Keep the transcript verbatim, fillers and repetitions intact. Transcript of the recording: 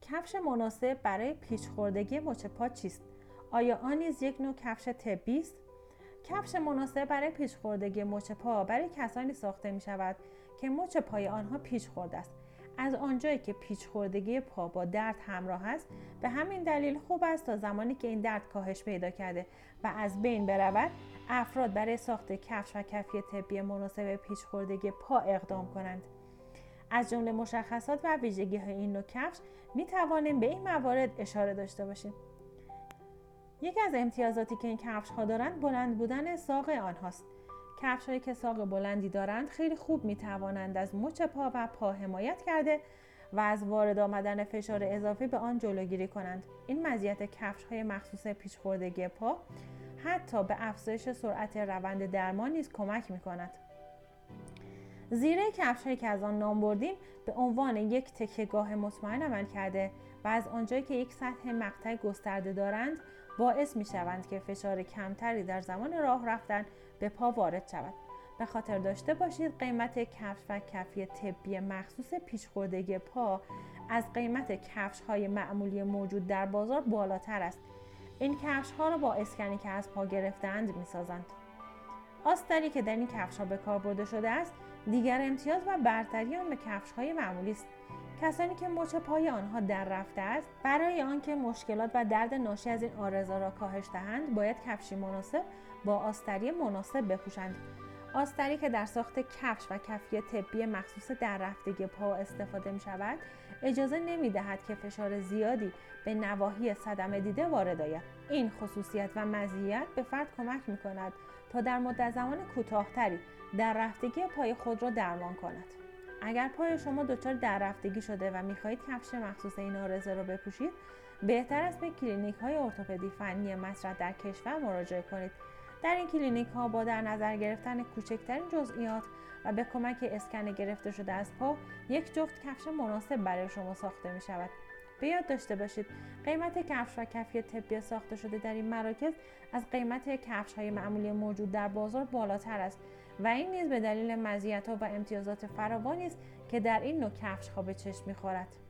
کفش مناسب برای پیچ خوردگی مچ پا چیست؟ آیا آن نیز یک نوع کفش طبی است؟ کفش مناسب برای پیچ خوردگی مچ پا برای کسانی ساخته می شود که مچ پای آنها پیچ خورده است. از آنجایی که پیچ خوردگی پا با درد همراه است، به همین دلیل خوب است تا زمانی که این درد کاهش پیدا کرده و از بین برود، افراد برای ساخت کفش و کفی طبی مناسب پیچ خوردگی پا اقدام کنند. از جمله مشخصات و ویژگی‌های این نوع کفش می توانیم به این موارد اشاره داشته باشیم. یکی از امتیازاتی که این کفش ها دارند بلند بودن ساق آنهاست. کفش هایی که ساق بلندی دارند خیلی خوب می توانند از مچ پا و پا حمایت کرده و از وارد آمدن فشار اضافی به آن جلوگیری کنند. این مزیت کفش های مخصوص پیچ خوردگی پا حتی به افزایش سرعت روند درمان نیز کمک می کند. زیره کفش هایی که از آن نام بردیم به عنوان یک تکیه‌گاه مطمئن عمل کرده و از آنجایی که یک سطح مقطع گسترده دارند باعث می شوند که فشار کمتری در زمان راه رفتن به پا وارد شود. به خاطر داشته باشید قیمت کفش و کفی طبی مخصوص پیچ خوردگی پا از قیمت کفش های معمولی موجود در بازار بالاتر است. این کفش ها را با اسکنی که از پا گرفتند می سازند. آستری که در این کفش ها به کار برده شده است دیگر امتیاز و برتری آن به کفش های معمولی است. کسانی که مچ پای آنها در رفته است برای آنکه مشکلات و درد ناشی از این عارضه را کاهش دهند باید کفشی مناسب با آستری مناسب بپوشند. آستری که در ساخت کفش و کفی طبی مخصوص در رفتگی پا استفاده می شود اجازه نمی دهد که فشار زیادی به نواحی صدمه دیده وارد آید. این خصوصیت و مزیت به فرد کمک می کند تا در مدت زمان کوتاه‌تری در رفتگی پای خود را درمان کند. اگر پای شما دچار دررفتگی شده و می‌خواهید کفش مخصوص این عارضه را بپوشید، بهتر است به کلینیک‌های ارتوپدی فنی مطرح در کشور مراجعه کنید. در این کلینیک‌ها با در نظر گرفتن کوچکترین جزئیات و به کمک اسکن گرفته شده از پا، یک جفت کفش مناسب برای شما ساخته می‌شود. به یاد داشته باشید قیمت کفش و کفی طبی ساخته شده در این مراکز از قیمت کفش‌های معمولی موجود در بازار بالاتر است و این نیز به دلیل مزیت‌ها و امتیازات فراوانی است که در این نوع کفش‌ها به چشم می‌خورد.